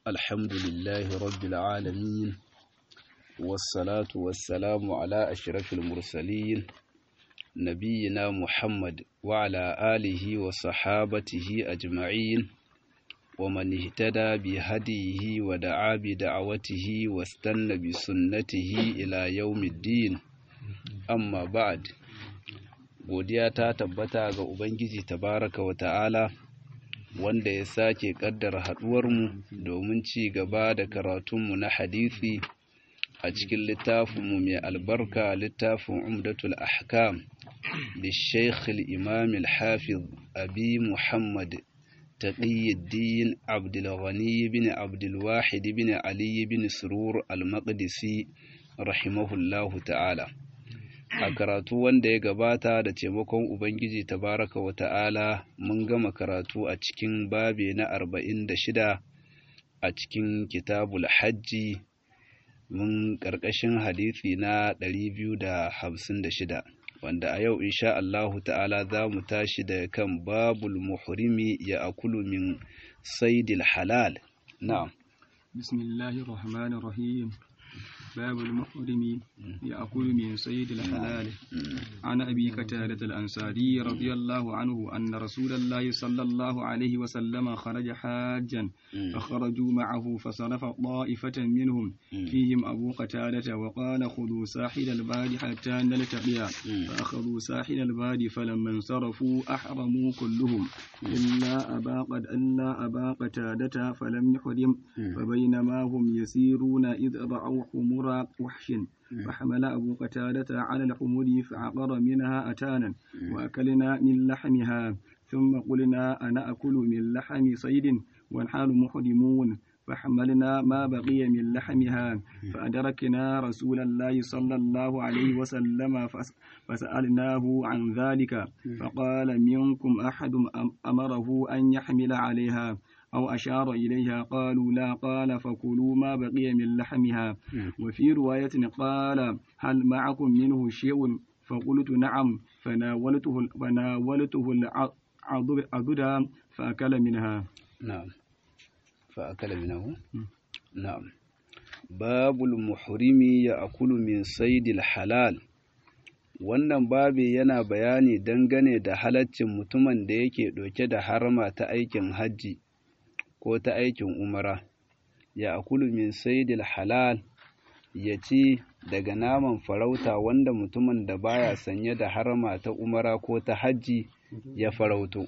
الحمد لله رب العالمين والصلاة والسلام على أشرف المرسلين نبينا محمد وعلى آله وصحابته أجمعين ومن اهتدى بهديه ودعا بدعوته واستنى بسنته إلى يوم الدين أما بعد godiya ta tabbata ga Ubangiji tabaraka wa ta'ala wanda ya sake kaddara haduwarmu domin ci gaba da karatunmu na hadisi a cikin littafinmu mai albarka littafin Umdatul Ahkam للشيخ الإمام الحافظ أبي محمد تقي الدين عبد الغني بن عبد الواحد بن علي بن سرور المقدسي رحمه الله تعالى a karatu wanda ya gabata da taimakon Ubangiji tabaraka wa ta'ala mun gama karatu a cikin babe na 46 a cikin kitabul hajji mun ƙarƙashin hadisi na 256 wanda a yau insha Allahu ta'ala za mu tashi da kan babul muhrimi ya akulu min saidil halal. Na'am. Bismillahir Rahmanir Rahim. باب المحرم يأكل من صيد الحلال عن أبي قتادة الأنصاري رضي الله عنه أن رسول الله صلى الله عليه وسلم خرج حاجا فخرجوا معه فصرف طائفة منهم فيهم أبو قتادة وقال خذوا ساحل الباد حتى نلتقيا فأخذوا ساحل الباد فلما انصرفوا أحرموا كلهم إلا أبا قتادة فلم يحرم فبينما هم يسيرون إذ رأوا حمر وحش فحمل أبو قتادة على الحمر فعقر منها أتانا وأكلنا من لحمها ثم قلنا أنا أكل من لحم صيد ونحن محرمون فحملنا ما بقي من لحمها فأدركنا رسول الله صلى الله عليه وسلم فسألناه عن ذلك فقال منكم أحد أمره أن يحمل عليها أو أشار إليها قالوا لا قال فكلوا ما بقي من لحمها وفي رواية قال هل معكم منه شيء فقلت نعم فناولته العضد فأكل منها. نعم فأكل منه. نعم باب المحرم يأكل من صيد الحلال. Wannan babi yana bayani dangane da halaccin mutumin da yake ɗauke da harama ta aikin hajji ko ta aikin umara, ya akulu min saidil halal, ya ci daga naman farauta wanda mutumin da baya sanye da harama ta umara ko ta hajji ya farauto.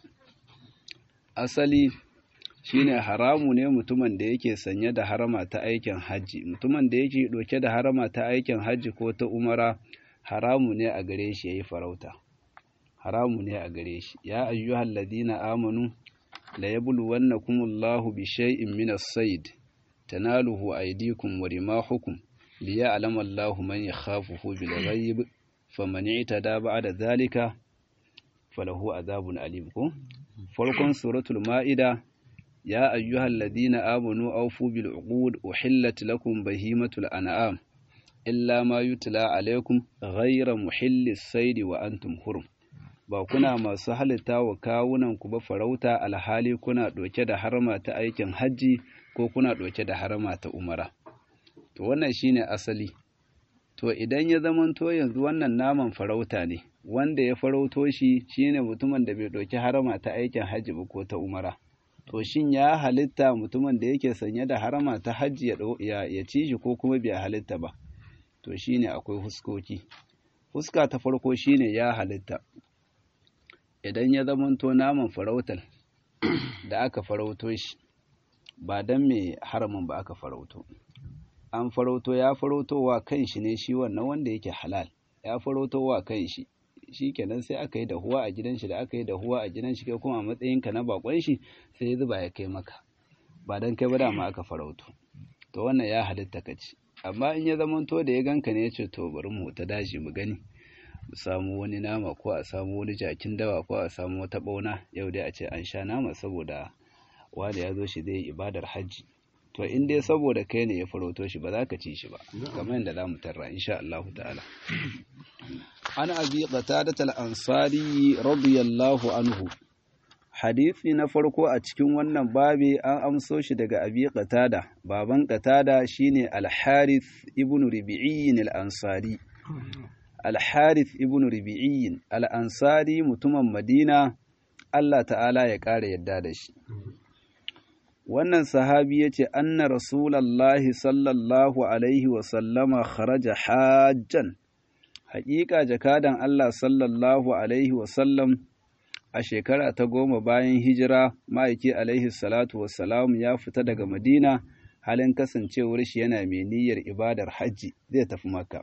Asali shine haramu ne mutumin da yake sanye da harama ta aikin hajji, mutumin da yake ɗauke da harama ta aikin hajji ko ta umara haramu ne a gare shi yayi farauta, haramu ne a gare shi. Ya ayyuhal ladina amanu la yabluwannakumullahu bi shay'in min as-sayd tanaluhu aydikum wa rimahukum liya'lama Allahu man yakhafuhu bil ghaib faman i'tada ba'da dhalika falahu adhabun alim. Farkon suratul ma'ida ya ayyuhal ladina amanu awfu bil uqud uhillat lakum bahimatul an'am illa ma yutla alaykum ghayra muhillis sayd wa antum hurum. Ba kuna masu halitta wa kawunan ku ba farauta alhali kuna ɗauke da harama ta aikin hajji ko kuna ɗauke da harama ta umara. To wannan shine asali. To idan ya zamanto yanzu wannan naman farauta ne, wanda ya farauto shi shine mutumin da bai ɗauki harama ta aikin hajji ba ko ta umara. To shin ya halitta mutumin da yake sanye da harama ta hajji ya ci shi ko kuma bai halitta ba? To shine akwai huskoki. Fuska ta farko shine ya halitta. Idan ya zamanto naman farautar da aka farauto shi ba don mai haramin ba aka farauto, an farauto ya farauto wa kan shi ne shi wannan wanda yake halal, ya farauto wa kan shi, shi kenan sai aka yi dahuwa a gidan shi, da aka yi dahuwa a gidan shi kai kuma a matsayinka na bakon shi sai ya zuba ya kai maka, ba don kai ba dama aka farauto, to wannan ya halitta ka ci. Amma in ya zamanto da ya ganka ne ya ce to bari mu ta daji mu gani, mu samu wani nama ko a samu wani jakin dawa ko a samu wata bauna, yau dai a ce an sha nama saboda wanda ya zo shi zai ibadar hajji, to in dai saboda kai ne ya farauto shi ba za ka ci shi ba, kamar yadda za mu tarra insha Allah ta'ala. An abi qatadat al-ansari radiyallahu anhu hadisi na farko a cikin wannan babi an amso shi daga Abi Qatada, baban Qatada shine Al-Harith ibn Rabi'i al-Ansari. Al-Harith ibn Rabi'i al-Ansari mutumin Madina, Allah ta'ala ya ƙara yadda da shi. Wannan sahabi ya ce, Anna Rasulallahi sallallahu Alaihi wasallama kharaja hajjan, haƙiƙa jakadan Allah sallallahu Alaihi wasallam a shekara ta 10 bayan hijira, ma'aiki Alaihi salatu wassalam ya fita daga Madina, halin kasancewar shi yana mai niyyar ibadar hajji zai tafi Makka.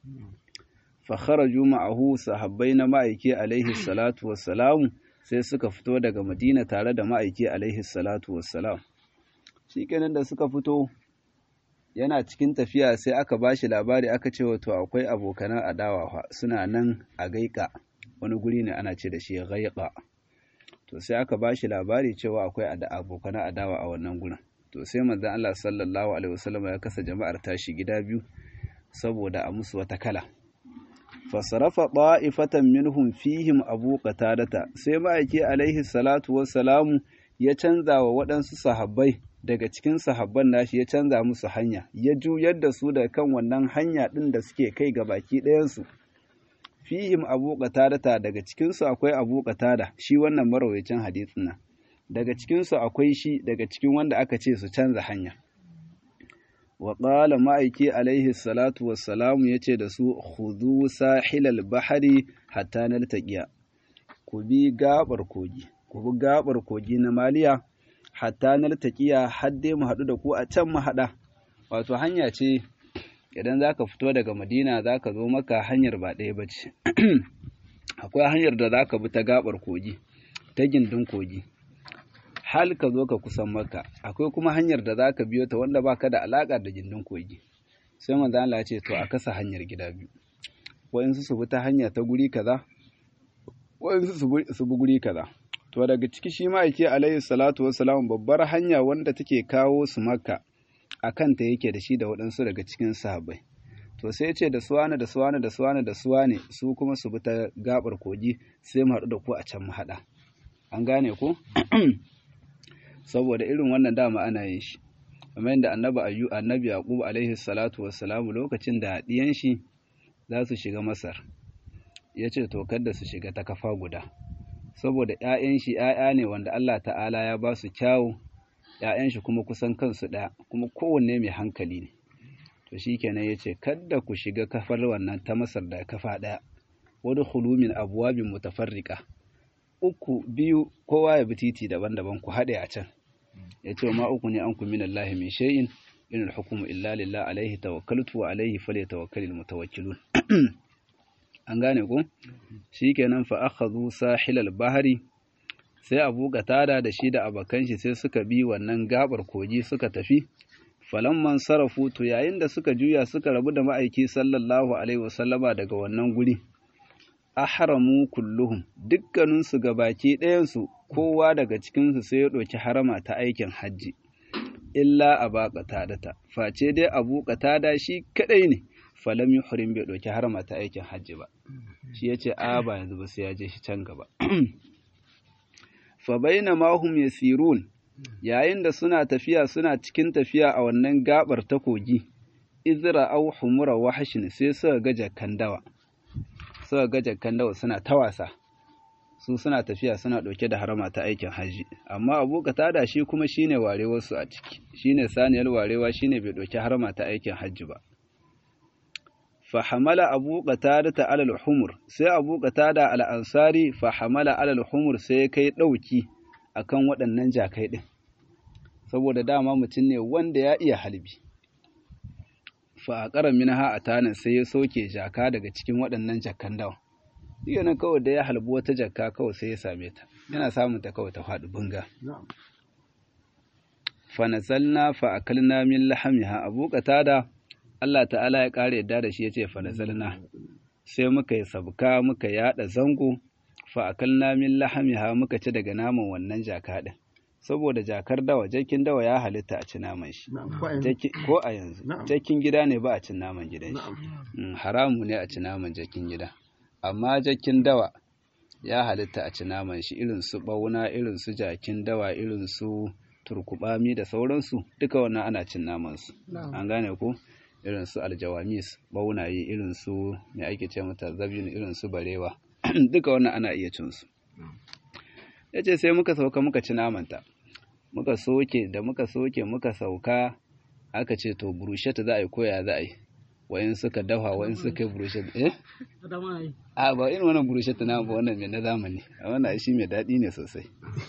Fa kharaju ma'ahu, sahabbai na ma'aiki Alaihi salatu wassalam sai suka fito daga Madina tare da ma'aiki Alaihi salatu wassalam. Shi kenan da suka fito yana cikin tafiya sai aka ba shi labari, aka ce wato akwai abokanan adawa suna nan a Gaiƙa, wani guri ne ana ce da shi Gaiƙa. To sai aka ba shi labari cewa akwai abokanan adawa a wannan gurin. To sai manzon Allah sallallahu alaihi wasallam ya kasa jama'ar tashi gida biyu saboda a musu wata kala. Fasarafa ta'ifatan minhum fihim Abu Qatadata, sai ma'aiki alaihi salatu wassalamu ya canza wa waɗansu sahabbai daga cikin sahabban nashi, ya canza musu hanya, ya juyar da su daga kan wannan hanya ɗin da suke kai ga baki ɗayansu. Fihim Abu Qatadata, daga cikinsu akwai Abu Qatada, shi wannan marawacin hadisin nan. Daga cikinsu akwai shi, daga cikin wanda aka ce su canza hanya. Wa qala ma'aiki alaihi salatu wassalamu yace da su, khudhu sahilal bahari hatta naltaqiya, ku bi gabar kogi na Maliya hatta naltaqiya, har dai mu haɗu da ku a can mu haɗa. Wato hanya ce idan zaka fito daga Madina zaka zo Makka, hanyar ba ɗaya bace. Akwai hanyar da zaka bi ta gabar kogi, ta gindin kogi, hal ka zo ka kusan Makka. Akwai kuma hanyar da zaka biyo ta wanda baka da alaka da gindin kogi. Sai manzo Allah ya ce to a kasa hanyar gida biyu, wa'insu su bi ta hanya ta guri kaza, wa'insu su bi guri kaza. To daga ciki shi ma'aiki alaihi salatu wassalam babbar hanya wanda take kawo su Makka a kanta yake da shi da waɗansu daga cikin sahabbai. To sai ce da suwane da suwane da suwane da suwane su kuma su bi ta gabar kogi, sai mu haɗu da ku a can mu haɗa. An gane ko? Saboda irin wannan dama ana yin shi. Kamar yadda annabi Yaqub alaihi salatu wassalam lokacin da ɗiyan shi za su shiga Masar, ya ce to kada su shiga ta kafa guda. Saboda ‘ya'yan shi ‘ya'ya ne wanda Allah ta'ala ya ba su kyawu, ‘ya'yan shi kuma kusan kansu ɗaya, kuma kowanne mai hankali ne. To shi kenan ya ce, kada ku shiga kafar wannan ta Masar da kafa ɗaya, wadda hulumin abuwabin mutafarrika, 3, 2, kowa ya bi titi daban-daban ku haɗe a can. Ya ce, ma uku ne an ku min Allah min shay'in, inal hukumu illa lillah alaihi tawakkaltu wa alaihi falyatawakkalul mutawakkilun. An gane ku? Shi kenan fa akhadhu sahilal bahari, sai Abu Qatada da shi da abakan shi sai suka bi wannan gabar kogi suka tafi. Falamman sarafu, to yayin da suka juya suka rabu da ma'aiki sallallahu alaihi wasallama daga wannan guri, ahramu kulluhum, dukkaninsu gabaki ɗayansu, kowa daga cikinsu sai ya ɗauki harama ta aikin hajji, illa Aba Qatadata, face dai Abu Qatada shi kadai ne falam yuhrim, bai ɗauki harama ta aikin hajji ba. Shi yace a ba yanzu ba sai ya je shi can gaba. Fa bainama hum yasirun, yayin da suna cikin tafiya a wannan gabar ta kogi, izra au humura wahshin, sai suka ga jakkan dawa. Suna ta wasa, su suna tafiya suna ɗauke da harama ta aikin hajji. Amma Abu Qatada shi kuma shine warewarsu a ciki, shine saniyar warewa, shine bai ɗauki harama ta aikin hajji ba. Fa hamala Abu Qatada ala al-humur, sai Abu Qatada al-Ansari fa hamala ala al-humur, sai kai ɗauki akan waɗannan jakai ɗin, saboda dama mutum ne wanda ya iya halbi. Fa a ƙarar minha a tanin, sai ya soke jaka daga cikin waɗannan jakan dawa. Iya nan kawai da ya halbi wata jaka kawai sai ya same ta, yana samun ta kawai ta faɗi bunga. Fa nazalna fa akalna min lahamiha, Abu Qatada Allah ta'ala ya ƙara yadda da shi ya ce fa nazalna, sai muka yi sabka muka yaɗa zango, fa akalna min lahamiha, muka ci daga naman wannan jaka ɗin. Saboda jakar dawa, jakin dawa ya halitta a ci naman shi, ko a yanzu jakin gida ne ba a cin naman gidan shi, haramu ne a ci naman jakin gida. Amma jakin dawa ya halitta a ci naman shi, irin su ɓauna, irin su jakin dawa, irin su turkuɓami da sauransu, duka wannan ana cin naman su. An gane ko? Irin su aljawamis, ɓaunaye, irin su me ake ce mata zabin, irin su barewa, duka wannan ana iya cin su. Yace sai muka sauka muka ci namanta, muka soke muka sauka, aka ce to burusheta za a yi koya za a yi, wayan suka dafa wayan suka yi burusheta a ba irin wannan burusheta na ba, wannan mai na zamani, a wannan shi mai daɗi ne sosai,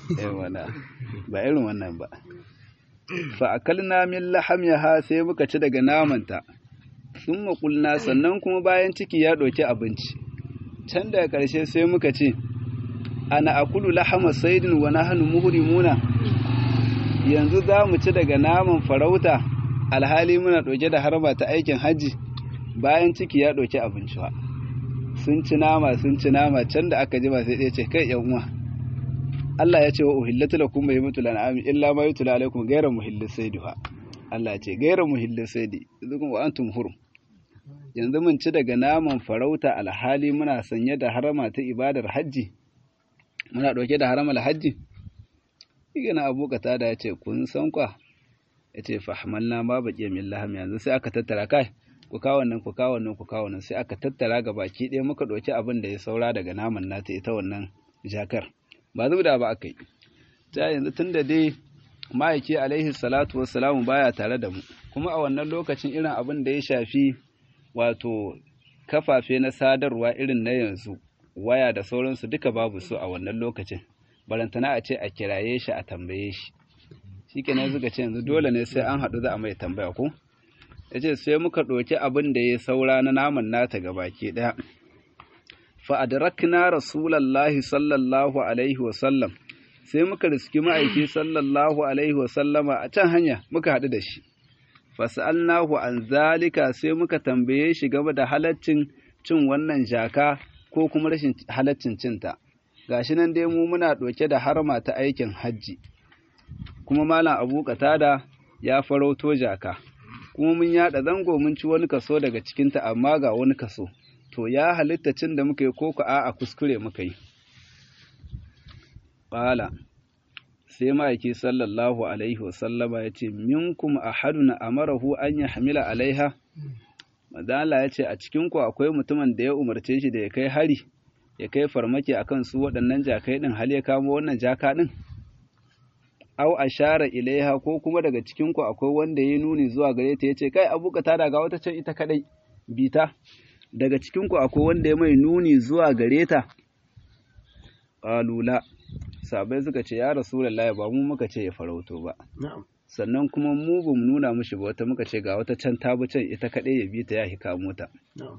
ba irin wannan ba. Fa akalna min lahamyaha, sai muka ci daga namanta, sun maƙulna, sannan kuma bayan ciki ya ɗauki abinci, can daga ƙarshe sai muka ce ana akulu lahama saidin wa nahnu muhrimuna, yanzu za mu ci daga naman farauta alhali muna ɗauke da harba ta aikin hajji, bayan ciki ya ɗauki abinci ba. Sun ci nama can da aka jima sai ɗaya ce kai yan uwa, Allah ya ce wa uhillatu lakum baymatul an'ami illa ma yutla alaikum ghayra muhillis saidi fa. Allah ya ce ghayra muhillis saidi zukum wa antum hurum. Yanzu mun ci daga naman farauta alhali muna sanye da harama ta ibadar hajji, muna ɗauke da haramar hajji. Igana Abu Qatada ya ce kun san kwa, ya ce fahmalna ma baqiya min laham, yanzu sai aka tattara kai ku kawo nan sai aka tattara ga baki ɗaya muka ɗauki abin da ya saura daga naman nata ita wannan jakar, ba zubda ba aka yi. Ta yanzu tun da dai ma'aiki alaihi salatu wassalamu baya tare da mu, kuma a wannan lokacin irin abin da ya shafi wato kafafe na sadarwa irin na yanzu, waya da sauransu duka babu su a wannan lokacin, barantana a ce a kiraye shi a tambaye shi. Shikenan suka ce yanzu dole ne sai an haɗu za a mai tambaya ko? Ya ce sai muka ɗauki abin da ya saura na naman nata gabaki ɗaya. Fa'adrakna Rasulallahi sallallahu alaihi wasallam, sai muka riski ma'aiki sallallahu alaihi wasallama a can hanya muka haɗu da shi. Fasa'alnahu an zalika, sai muka tambaye shi game da halaccin cin wannan jaka ko kuma rashin halaccin cinta. Gashi nan dai mu muna ɗauke da harma ta aikin hajji, kuma Malam Abu Qatada ya farauto jaka, kuma mun yaɗa zango mun ci wani kaso daga cikinta, amma ga wani kaso, to ya halitta cin da muka yi ko ku a kuskure muka yi. Ƙala, sai ma'aiki sallallahu alaihi wasallama ya ce, minkum ahadun amarahu an ya hamila alaiha. Madala ya ce, a cikinku akwai mutumin da ya umarce shi da ya kai hari, ya kai farmaki akan su waɗannan jakai ɗin, hal ya kamo wannan jaka ɗin. Au ashara ilaiha, ko kuma daga cikinku akwai wanda ya nuni zuwa gare ta, ya ce kai Abu Qatada ga wata can ita kadai bita. Daga cikinku akwai wanda ya mai nuni zuwa gare ta. Qalula, sabai suka ce ya Rasulullahi, ba mu muka ce ya farauto ba, sannan kuma mu bamu nuna mishi ba, wata muka ce ga wata can ta bi can ita kadai ya bita ya hika mota.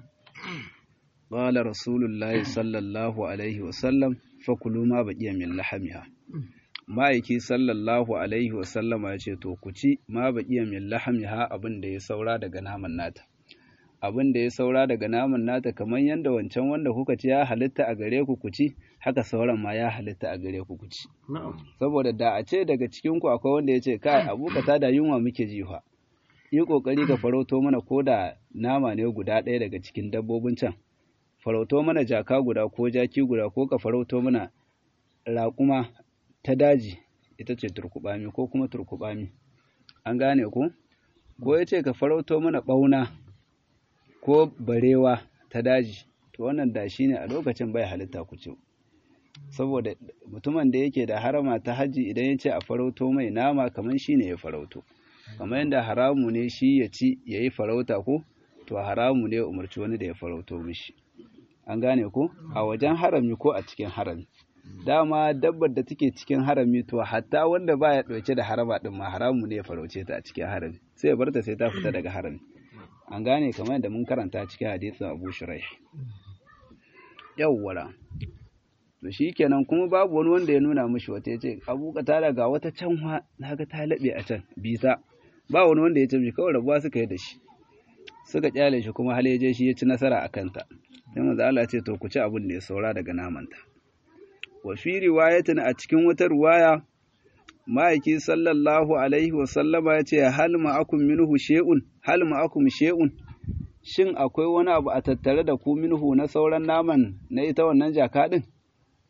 Qala Rasulullahi sallallahu alaihi wasallam fakulu ma baqiya min lahamiha. Ma'aiki sallallahu alaihi wasallama ya ce to ku ci ma baqiya min lahamiha, abin da ya saura daga naman nata, abin da ya saura daga naman nata, kamar yadda wancan wanda kuka ci ya halitta a gare ku ku ci, haka sauran ma ya halitta a gare ku ku ci. Saboda da a ce daga cikin ku akwai wanda ya ce kai Abu Qatada yunwa muke ji fa, yi kokari ka farauto mana ko da nama ne guda ɗaya daga cikin dabbobin can, farauto mana jaka guda ko jaki guda, ko ka farauto mana raƙuma ta daji, ita ce turkuɓami ko kuma turkuɓami, an gane ko ya ce ka farauto mana ɓauna ko barewa ta daji, to wannan da shi ne a lokacin bai halitta ku ci. Saboda mutumin da yake da harama ta haji, idan ya ce a farauto mai nama, kamar shi ne ya farauto, kamar yadda haramu ne shi ya ci ya yi farauta ko, to haramu ne ya umarci wani da ya farauto mishi, an gane ko, a wajen harami ko a cikin harami. Dama dabbar da take cikin harami, to hatta wanda baya ɗauke da harama ɗin ma haramu ne ya farauce ta a cikin harami, sai ya bar ta sai ta fita daga harami, an gane, kamar yadda mun karanta cikin hadisin Abu Shuraih. Yawwara, to shi kenan, kuma babu wani wanda ya nuna mishi wata, ya ce Abu Qatada ga wata can na ga ta laɓe a can bisa, ba wani wanda ya ce mishi, kawai rabuwa suka yi da shi, suka kyale shi, kuma hal ya je shi ya ci nasara a kanta. Sai manzo Allah ya ce to ku ci abin da ya saura daga namanta. Wa fi riwayatin, a cikin wata riwaya, ma'aiki sallallahu alaihi wa sallama ya ce hal ma'akum minhu shay'un, hal ma'akum shay'un, shin akwai wani abu a tattare da ku minhu na sauran naman na ita wannan jaka din?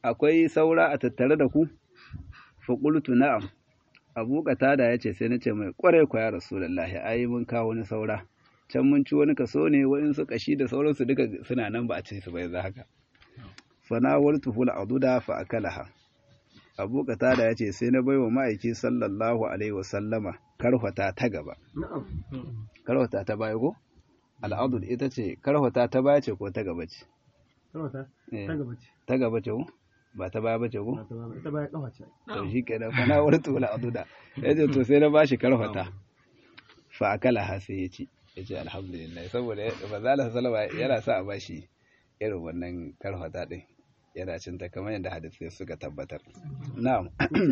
akwai saura a tattare da ku fa qultu na'am. Abu Qatada yace sai nace mai kware ku ya Rasulullahi ai mun kawo wani saura can mun ci wani kaso ne wa'insu kashi da sauransu duka suna nan ba a ci su ba yanzu haka. Fa nawaltu ful aduda fa akalaha. Abu Qatada yace sai na baiwa ma'aiki sallallahu alaihi wasallama karfata ta gaba. Karfata ta baya ko? Al'adud ita ce karfata ta baya ce ko ta gaba ce? Karfata ta gaba ce. Ta gaba ce ko? Ba ta baya bace ko? Ta baya kafa ce. To shi kenan fa nawaltu ful aduda. Yace to sai na bashi karfata. Fa akalaha sai ya ci. Yace alhamdulillah saboda manzo Allah sallallahu alaihi yana sa a bashi irin wannan karfata din. Yana cinta kamar yadda hadisi suka tabbatar. Na'am.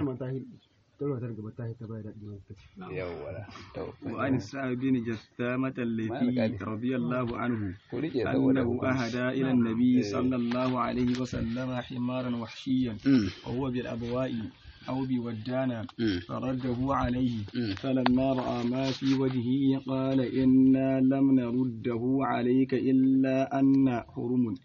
Yawwa. وعن سعد بن جثامة الليثي رضي الله عنه أنه أهدى إلى النبي صلى الله عليه وسلم حمارا وحشيا وهو بالأبواء أو بودانا فرده عليه فلما رأى ما في وجهه قال إنا لم نرده عليك إلا أن حرم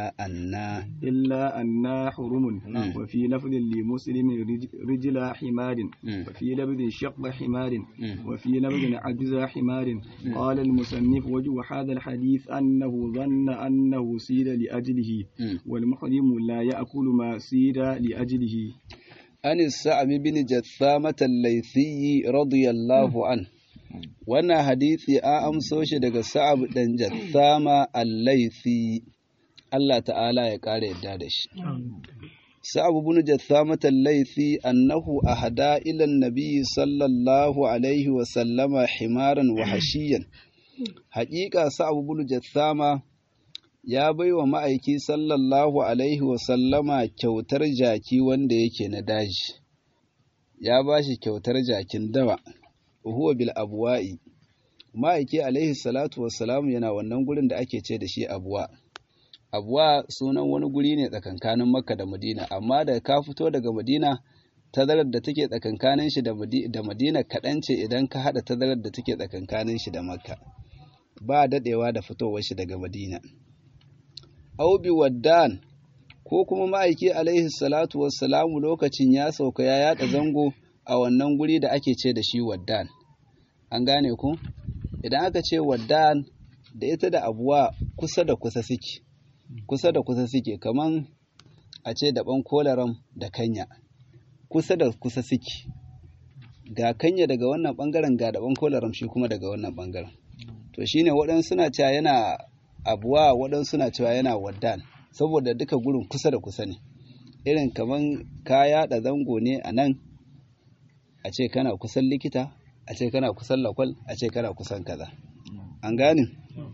إلا أن حرم وفي لفظ لمسلم رجل حمار وفي لفظ شق حمار وفي لفظ عجز حمار قال المصنف وجه هذا الحديث أنه ظن أنه سيد لأجله والمحرم لا يأكل ما سيد لأجله. عن السعب بن جثامة الليثي رضي الله عنه wannan hadisi an amso shi daga Sa'ab dan Jathama al-Laythi Allah ta'ala ya kare yadda da shi Sa'ab ibn Jathama al-Laythi annahu ahada ila an-nabi sallallahu alaihi wa sallama himaran wa hashiyan haqiqa Sa'ab ibn Jathama ya bai wa ma'aiki sallallahu alaihi wasallama kyautar jaki wanda yake na daji, ya ba shi kyautar jakin dawa, huwa bil abuwa'i, ma'aiki alaihi salatu wassalamu yana wannan gurin da ake ce da shi abuwa. Abuwa sunan wani guri ne tsakankanin Makka da Madina, amma da ka fito daga Madina, tazarar da take tsakankanin shi da Madina kaɗan ce idan ka haɗa tazarar da take tsakankanin shi da Makka, ba daɗewa da fitowar shi daga Madina. Aubi waddan ko kuma ma'aiki alaihi salatu wassalamu lokacin ya sauka ya yada zango a wannan guri da ake ce da shi waddan. An gane ku? Idan aka ce waddan da ita da abuwa kusa da kusa suke kaman a ce daban kolaram da kanya kusa da kusa suke ga kanya daga wannan bangaren ga daban kolaram shi kuma daga wannan bangaren to shine waɗansu suna cewa yana abuwa waɗansu suna cewa yana waddan saboda duka gurin kusa da kusa ne irin kaman ka yaɗa zango ne a nan a ce kana kusan likita a ce kana kusan lakwal a ce kana kusan kaza an gane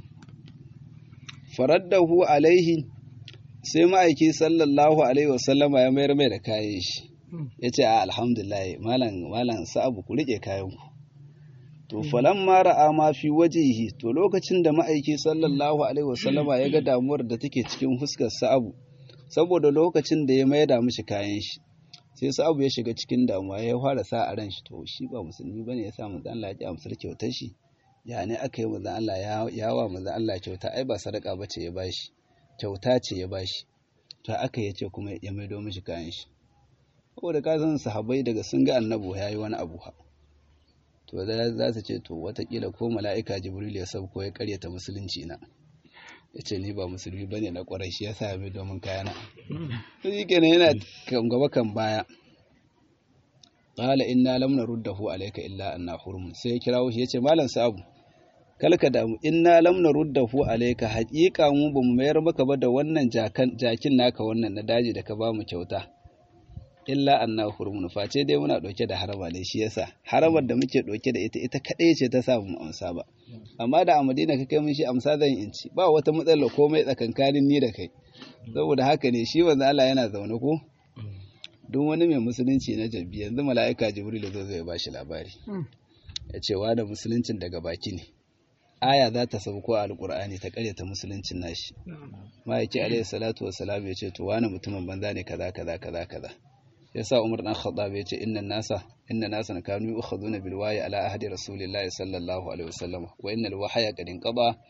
faraddahu alaihi sai ma'aiki sallallahu alaihi wasallama ya mayar mai da kayan shi ya ce a alhamdulillah malam sa'abu ku rike kayanku to falamma ra'a ma fi wajhihi to lokacin da ma'aiki sallallahu alaihi wasallama ya ga damuwar da take cikin fuskar Sa'abu saboda lokacin da ya maida mishi kayan shi sai Sa'abu ya shiga cikin damuwa ya fara sa a ran shi to shi ba musulmi bane ya sa manzo Allah ya ji amsar kyautar shi ya ne aka yi manzo Allah ya wa manzo Allah kyauta ai ba sadaka bace ya bashi kyauta ce ya bashi to aka yace kuma ya maido mishi kayan shi saboda ka san sahabbai daga sun ga annabi yayi wani abu to za su ce to watakila ko mala'ika jibril ya sauko ya karyata musulunci na ya ce ni ba musulmi bane na kwarai shi ya sa mai domin kayana shi kenan yana kan gaba kan baya qala inna lam naruddahu alayka illa anna hurum sai ya kirawo shi ya ce malam Sa'abu kalka da mu inna lam naruddahu alayka haqiqa mu bamu mayar maka ba da wannan jakin naka wannan na daji da ka ba mu kyauta illa anna hurmun face dai muna dauke da harama ne shi yasa haramar da muke dauke da ita kadai ce ta sa mu amsa ba amma da a Madina ka kai mun shi amsa zan inci ba wata matsala komai tsakankanin ni da kai saboda haka ne shi wanda Allah yana zaune ko duk wani mai musulunci na jabbi yanzu mala'ika Jibril zai ba shi labari ya ce wa da musuluncin daga baki ne aya za ta sauko a alqur'ani ta karyata musuluncin nashi ma'aiki alaihi salatu wassalam ya ce to wani mutumin banza ne kaza yasa Umar dan Khattab yace inna nasa kanu yu'khaduna bil wahyi ala ahdi rasulillahi sallallahu alaihi wasallam wa innal wahya qad inqada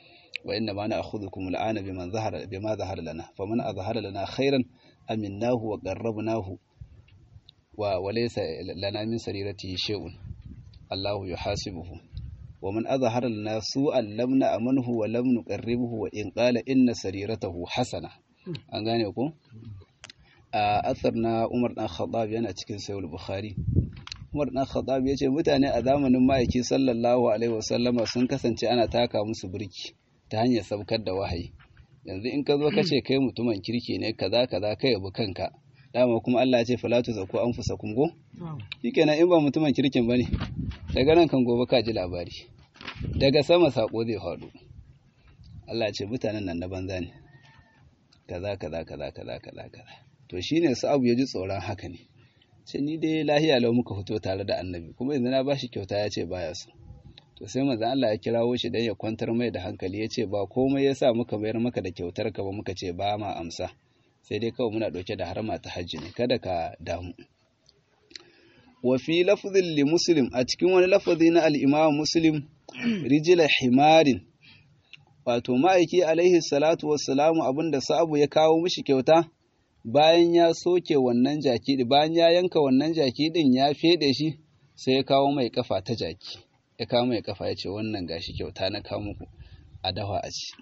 wa inna ma na'khudhukum al'ana bima zahara lana faman azhara lana khairan aminnahu wa qarrabnahu wa laysa lana min sariratihi shay'un Allahu yuhasibuhu wa man azhara lana su'an lam na'manhu wa lam nuqarribuhu wa in qala inna sariratahu hasana. An gane ko a asar na Umar dan Khattab yana cikin Sahih Bukhari. Umar dan Khattab yace mutane a zamanin ma'aiki sallallahu alaihi wasallama sun kasance ana taka musu birki ta hanyar saukar da wahayi. Yanzu in ka zo ka ce kai mutumin kirki ne kaza kaza kai yabi kanka, dama kuma Allah ya ce fala tuzaku anfusakum go shikenan in ba mutumin kirkin bane daga nan kan gobe ka ji labari daga sama sako zai faɗo. Allah ya ce mutanen nan na banza ne kaza kaza kaza kaza kaza kaza. To shine su abu ya ji tsoron haka ne, ce ni dai lahiya lau muka fito tare da annabi kuma yanzu na bashi kyauta ya ce baya so. To sai manzon Allah ya kirawo shi dan ya kwantar mai da hankali, ya ce ba komai yasa muka bayar maka da kyautar ka ba, muka ce ba ma amsa, sai dai kawai muna ɗauke da harama ta hajji ne, kada ka damu. Wa fi lafzin li Muslim, a cikin wani lafazi na al-Imam Muslim, rijila himarin, wato ma'aiki alaihi salatu wassalamu abinda Sa'abu ya kawo mishi kyauta bayan ya soke wannan jaki, bayan ya yanka wannan jaki din ya fede shi, sai ya kawo mai kafa ta jaki, ya kawo mai kafa ya ce wannan gashi kyauta na kawo muku a dafa a ci.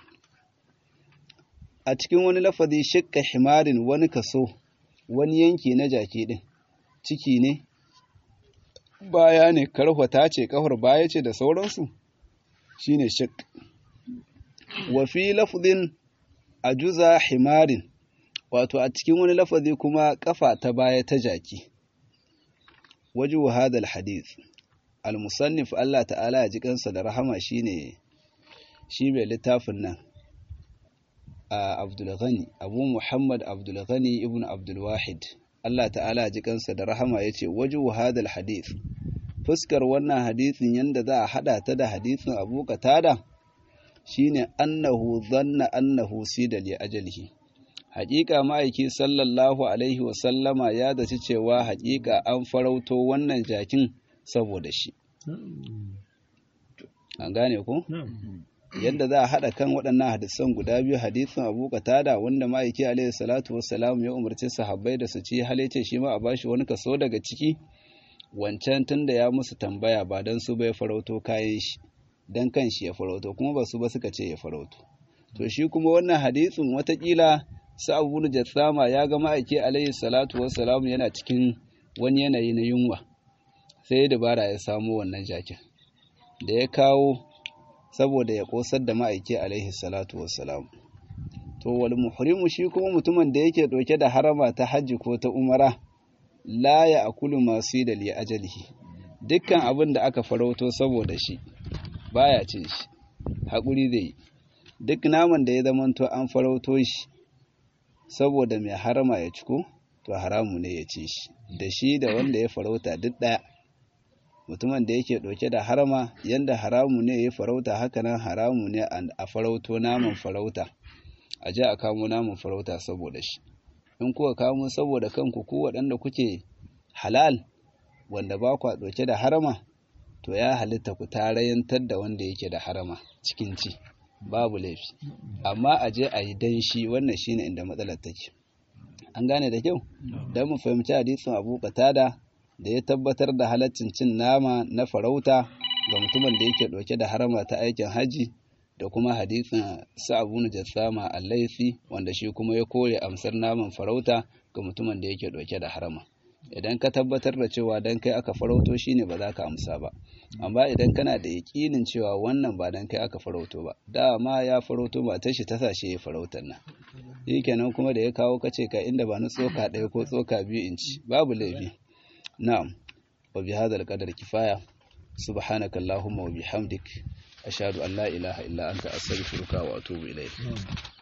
A cikin wani lafazi shakka himarin, wani kaso, wani yanki na jaki din, ciki ne, baya ne, karfata ce, kafar baya ce da sauransu, shine shak. Wa fi lafzin ajuza himarin, wato a cikin wani lafazi kuma kafa ta baya ta jaki. Wajhu hadal hadith, al-musannif Allah ta'ala ya ji kansa da rahama shine shi mai littafin nan Abdul Ghani, Abu Muhammad Abdul Ghani ibn Abdul Wahid, Allah ta'ala ya ji kansa da rahama yace wajhu hadal hadith, fuskar wannan hadisin yanda za a hada ta da hadisin Abu Qatada shine annahu dhanna annahu sida li ajalihi. Haƙiƙa ma'aiki sallallahu alaihi wa sallama ya zaci cewa haƙiƙa an farauto wannan jakin saboda shi. An gane ko? Yadda za a haɗa kan waɗannan hadisan guda biyu, hadisin Abu Qatada wanda ma'aiki alaihi salatu wassalam ya umarci sahabbai da su ci halice shi ma a bashi wani kaso daga ciki, wancan tunda ya musu tambaya ba dan su bai farauto kayan shi, dan kan shi ya farauto kuma ba su ba suka ce ya farauto. To shi kuma wannan hadisin watakila Sa'ab ibn Jassama ya ga ma'aiki alaihi salatu wassalam yana cikin wani yanayi na yunwa, sai dabara ya samu wannan jakin da ya kawo saboda ya kosar da ma'aiki alaihi salatu wassalam. To wal muhrimu shi kuma mutumin da yake ɗauke da harama ta hajji ko ta umara, la ya akulu masu da li ajalihi, dukkan abin da aka farauto saboda shi baya cin shi, haƙuri zai yi. Duk naman da ya zamanto an farauto shi saboda mai harama ya ciko, to haramu ne ya ci shi, da shi da wanda ya farauta duk ɗaya. Mutumin da yake ɗauke da harama, yanda haramu ne ya farauta, haka nan haramu ne a farauto naman farauta, a je a kamo naman farauta saboda shi. In kuka kamo saboda kanku ku waɗanda kuke halal, wanda ba ku ɗauke da harama, to ya halitta ku tarayantar da wanda yake da harama cikin ci, babu laifi. Amma a je a yi danshi, wannan shine inda matsalar take. An gane da kyau? Don mu fahimci hadisin Abu Qatada da ya tabbatar da halaccin cin nama na farauta ga mutumin da yake ɗauke da harama ta aikin haji, da kuma hadisin Sa'ab ibn Jassama al-Laythi wanda shi kuma ya kore amsar naman farauta ga mutumin da yake ɗauke da harama. Idan ka tabbatar da cewa dan kai aka farauto shine ba za ka amsa ba, amma idan kana da yaƙinin cewa wannan ba dan kai aka farauto ba, dama ya farauto ba ta shi ta sashe ya farautar nan, shikenan kuma da ya kawo kace ka inda ba na tsoka ɗaya ko tsoka biyu inci, babu laifi. Na'am, wa bi hadha al-qadar kifaya, subhanaka allahumma wa bihamdik, ashhadu an la ilaha illa anta astaghfiruka wa atubu ilayk.